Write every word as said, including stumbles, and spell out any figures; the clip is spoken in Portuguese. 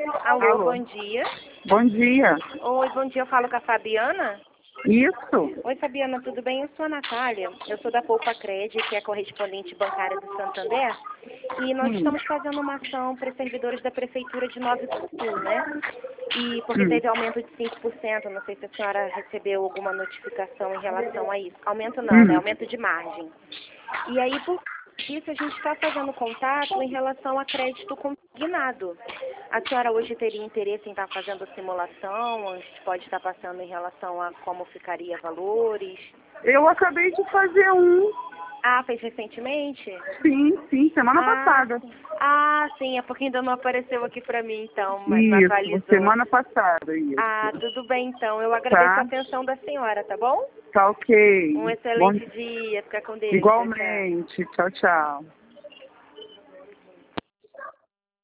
Alô, Alô. bom dia. Bom dia. Oi, bom dia, eu falo com a Fabiana. Isso. Oi, Fabiana, tudo bem? Eu sou a Natália, eu sou da Poupa Cred, que é correspondente bancária do Santander, e nós Hum. estamos fazendo uma ação para os servidores da Prefeitura de Nova Iguaçu, né? E porque Hum. teve aumento de cinco por cento, não sei se a senhora recebeu alguma notificação em relação a isso. Aumento não, né? Hum. Aumento de margem. E aí, por isso, a gente está fazendo contato em relação a crédito consignado. A senhora hoje teria interesse em estar fazendo a simulação? A gente pode estar passando em relação a como ficaria valores? Eu acabei de fazer um. Ah, fez recentemente? Sim, sim, semana Ah, passada. sim. Ah, sim, é porque ainda não apareceu aqui para mim, então, mas não Isso, atualizou. semana passada, isso. Ah, tudo bem, então. Eu agradeço Tá? a atenção da senhora, tá bom? Tá ok. Um Bom... excelente dia. Fica com Deus. Tchau, tchau. Igualmente. Tchau, tchau.